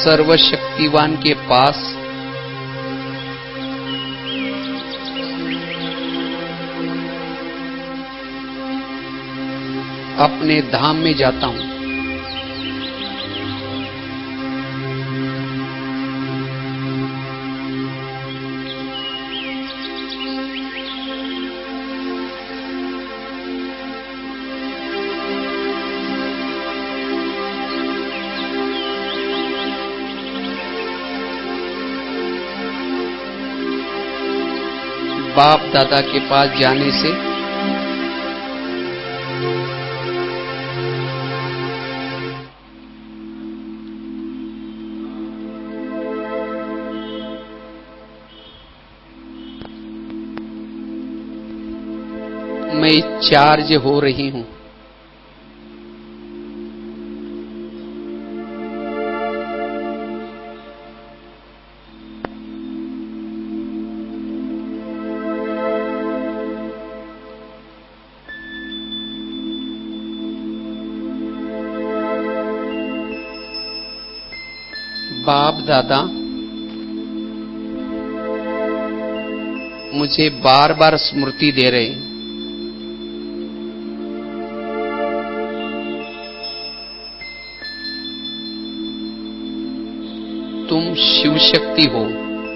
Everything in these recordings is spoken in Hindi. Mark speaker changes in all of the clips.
Speaker 1: सर्वशक्तिवान के पास अपने धाम में जाता हूं। बाप दादा के पास जाने से मैं चार्ज हो रही हूं। बाप दादा मुझे बार बार स्मृति दे रहे हैं, तुम शिव शक्ति हो।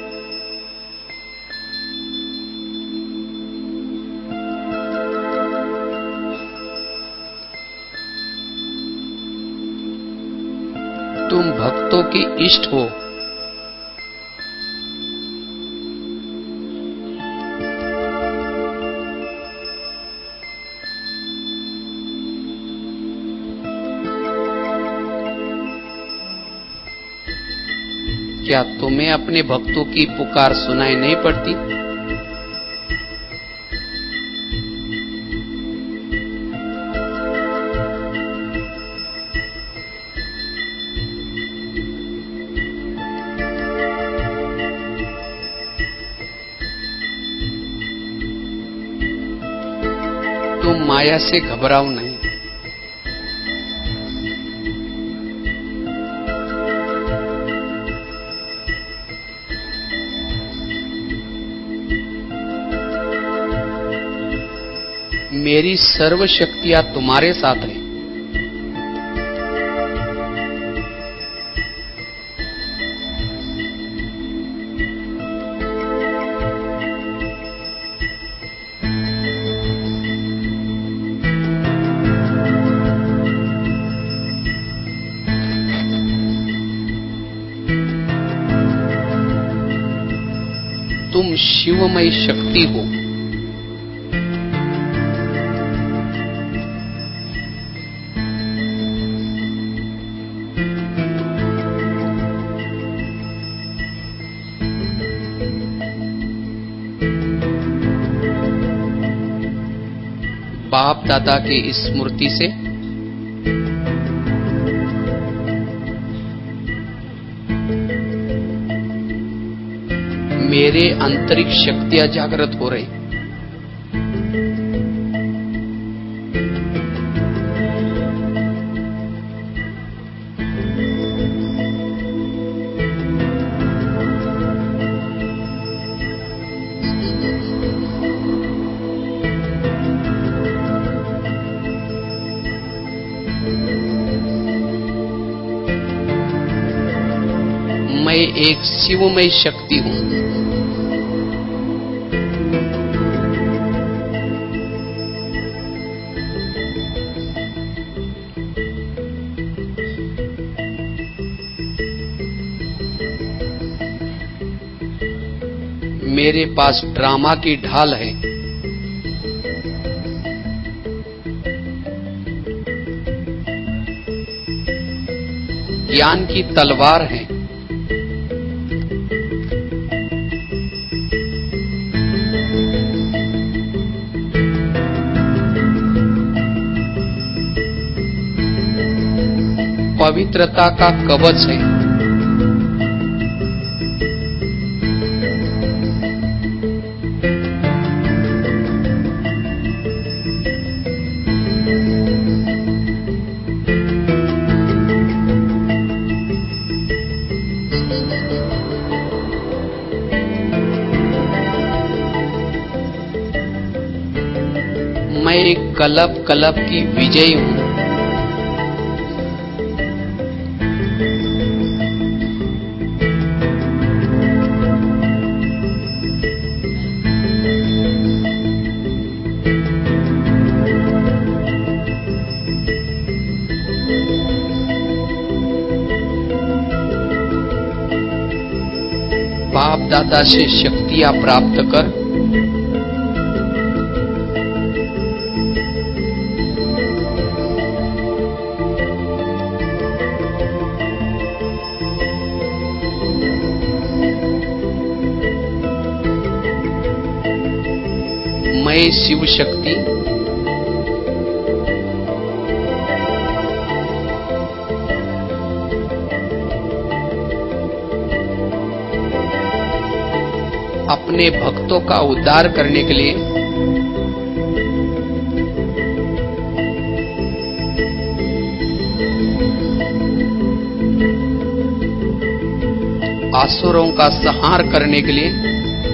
Speaker 1: तुम भक्तों के इष्ट हो। क्या तुम्हें अपने भक्तों की पुकार सुनाई नहीं पड़ती? तुम माया से घबराओ नहीं। मेरी सर्व शक्तियां तुम्हारे साथ हैं। तुम शिवमय शक्ति हो। बाप दादा की स्मृति से मेरे आंतरिक शक्तियां जागृत हो रही। मैं एक शिवमय शक्ति हूं। मेरे पास ड्रामा की ढाल है। ज्ञान की तलवार है। पवित्रता का कवच है। मैं कलप कलप की विजयी हूं। बाप दादा से शक्तियां प्राप्त कर मैं शिव शक्ति अपने भक्तों का उद्धार करने के लिए असुरों का संहार करने के लिए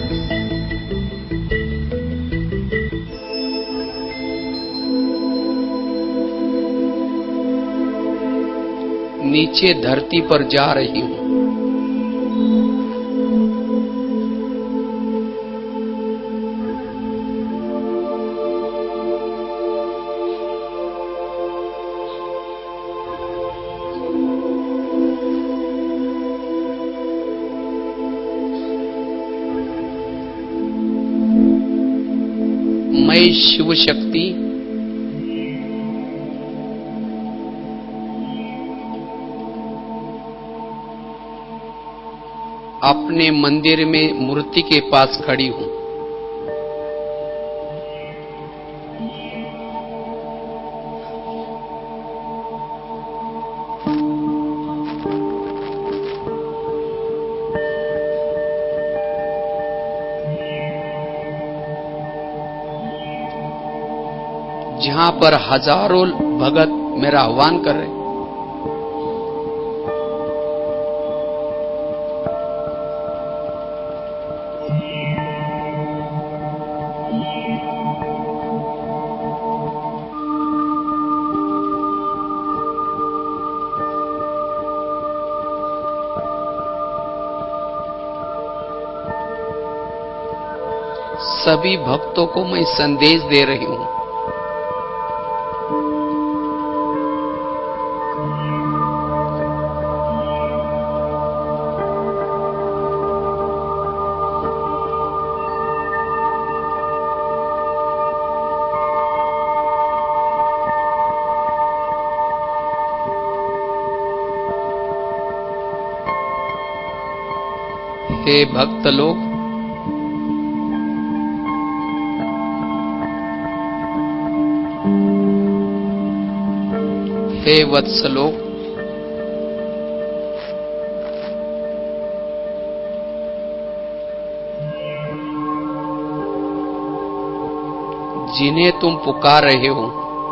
Speaker 1: नीचे धरती पर जा रही हूं। मैं शिव शक्ति अपने मंदिर में मूर्ति के पास खड़ी हूं। जहां पर हजारों भगत मेरा आह्वान कर रहे, सभी भक्तों को मैं संदेश दे रही हूं। हे भक्त लोग, हे वत्स लोग, जिन्हें तुम पुकार रहे हो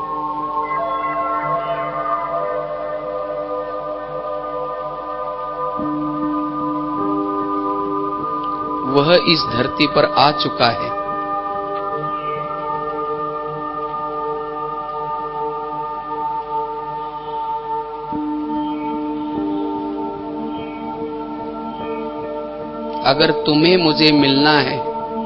Speaker 1: वह इस धरती पर आ चुका है। अगर तुम्हें मुझे मिलना है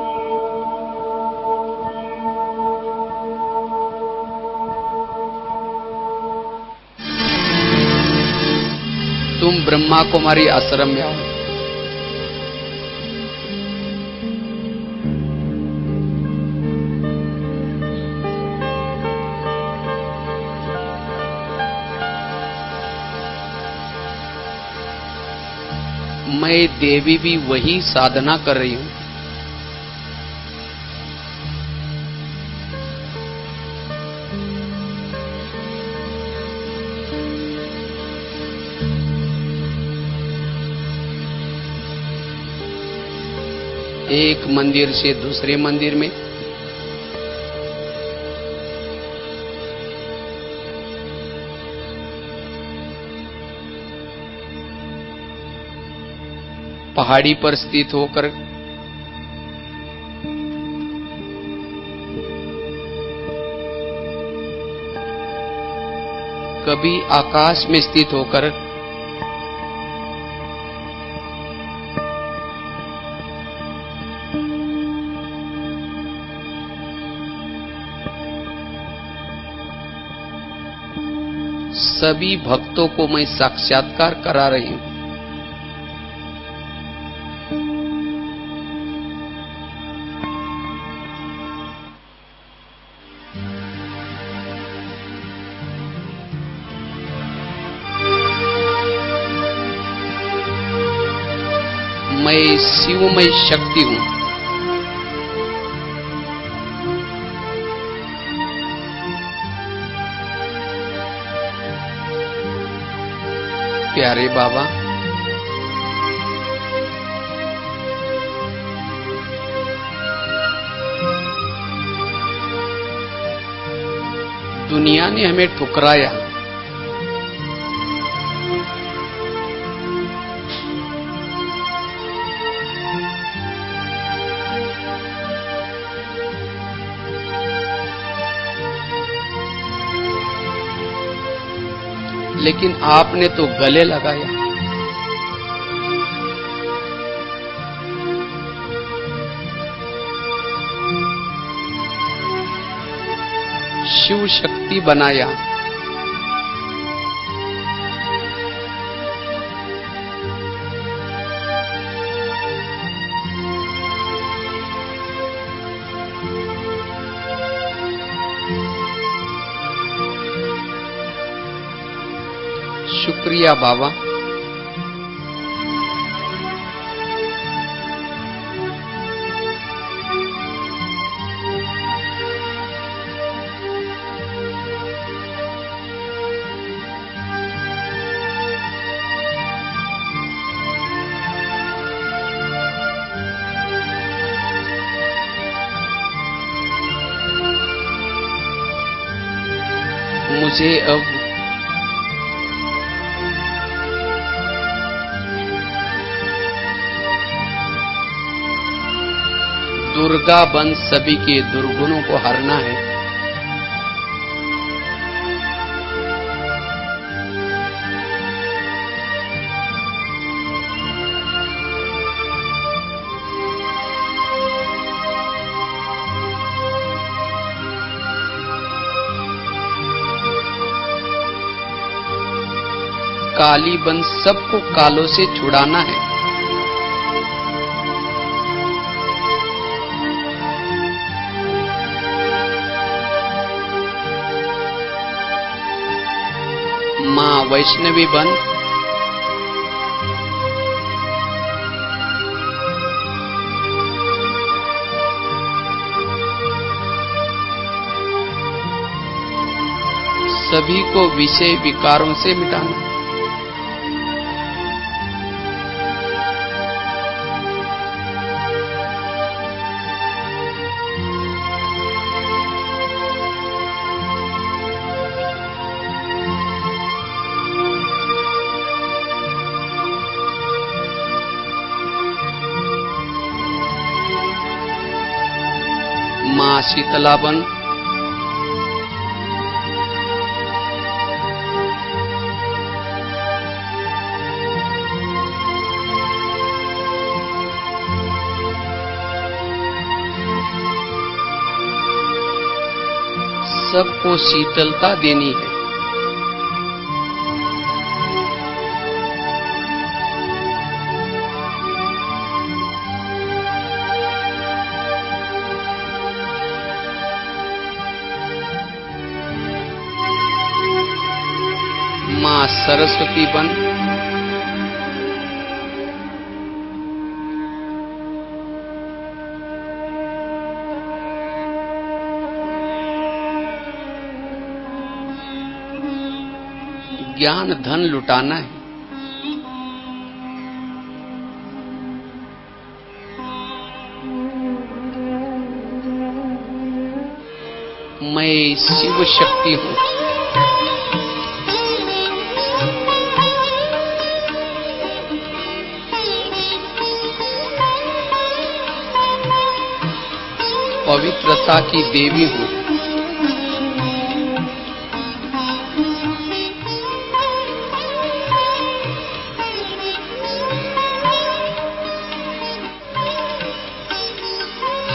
Speaker 1: तुम ब्रह्मा कुमारी आश्रम में आओ। मैं देवी भी वही साधना कर रही हूं। एक मंदिर से दूसरे मंदिर में, पहाड़ी पर स्थित होकर कभी आकाश में स्थित होकर सभी भक्तों को मैं साक्षात्कार करा रही हूं। मैं शिवमय शक्ति हूं। प्यारे बाबा, दुनिया ने हमें ठुकराया, लेकिन आपने तो गले लगाया। शिव शक्ति बनाया। शुक्रिया बाबा। मुझे अब दुर्गा बन सभी के दुर्गुणों को हरना है। काली बन सबको कालों से छुड़ाना है। मां वैष्णवी बन सभी को विषय विकारों से मिटाना। मां शीतला बन सबको शीतलता देनी है। मां सरस्वती बन ज्ञान धन लुटाना है। मैं शिव शक्ति हूं। पवित्रता की देवी हूं।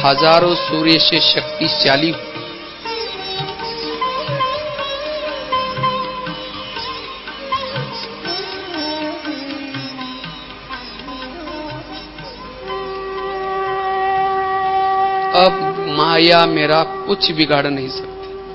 Speaker 1: हजारों सूर्य से शक्तिशाली हूं। अब माया मेरा कुछ बिगाड़ नहीं सकती।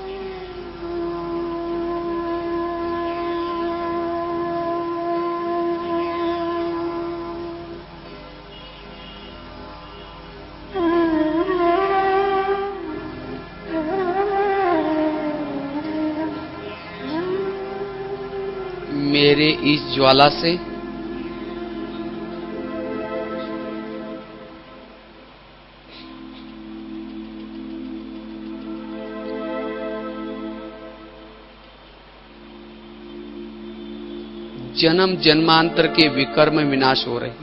Speaker 1: मेरे इस ज्वाला से जन्म जन्मांतर के विकर्म विनाश हो रहे हैं।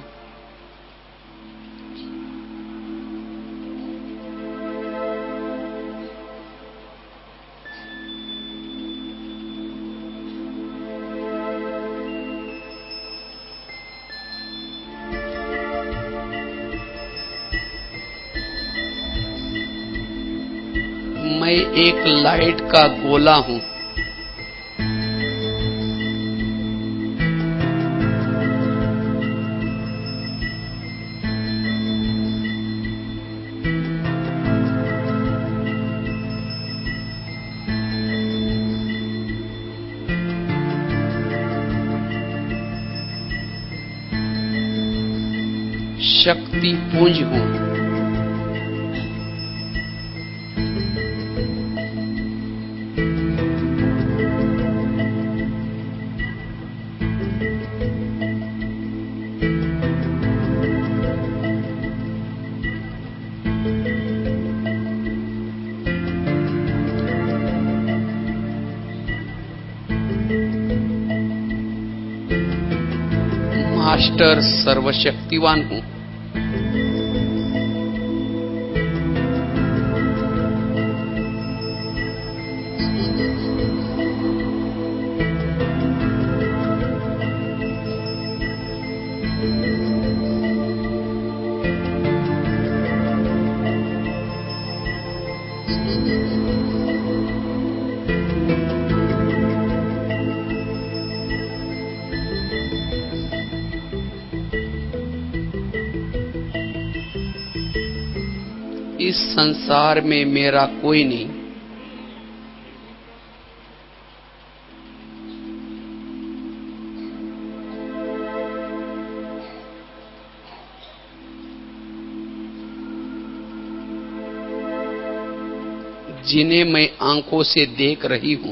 Speaker 1: मैं एक लाइट का गोला हूं। शक्ति पुंज हूं। मास्टर सर्वशक्तिवान हूं। इस संसार में मेरा कोई नहीं। जिन्हें मैं आंखों से देख रही हूं,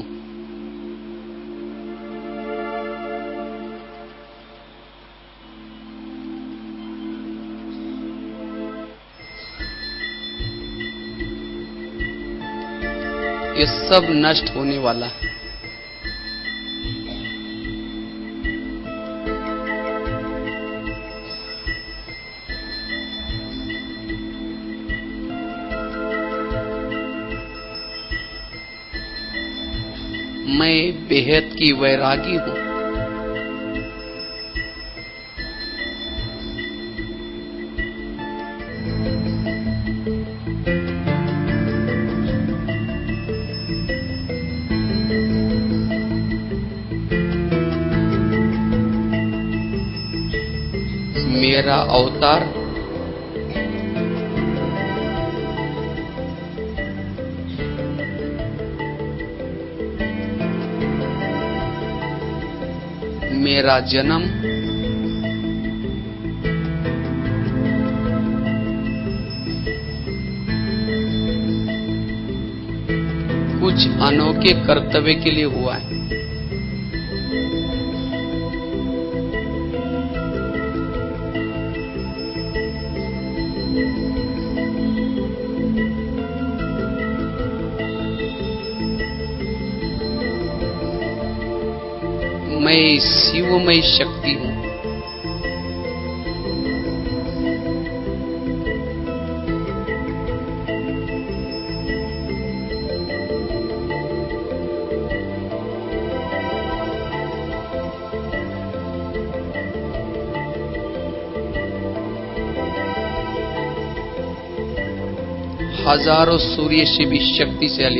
Speaker 1: ये सब नष्ट होने वाला है। मैं बेहद की वैरागी हूं। मेरा अवतार मेरा जन्म कुछ अनोखे कर्तव्य के लिए हुआ है। मैं शिवमय शक्ति हूं। हजारों सूर्य से भी शक्तिशाली।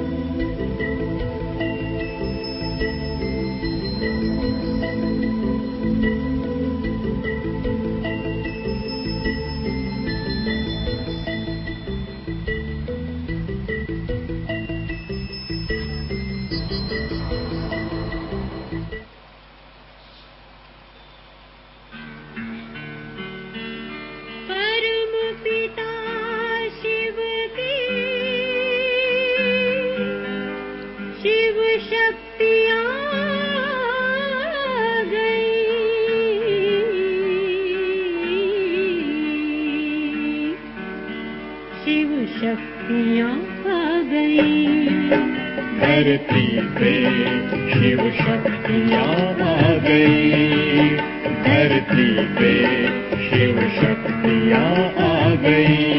Speaker 2: शक्तियाँ आ गई, धरती पे शिव शक्तियाँ आ गई, धरती पे शिव शक्तियाँ आ गई।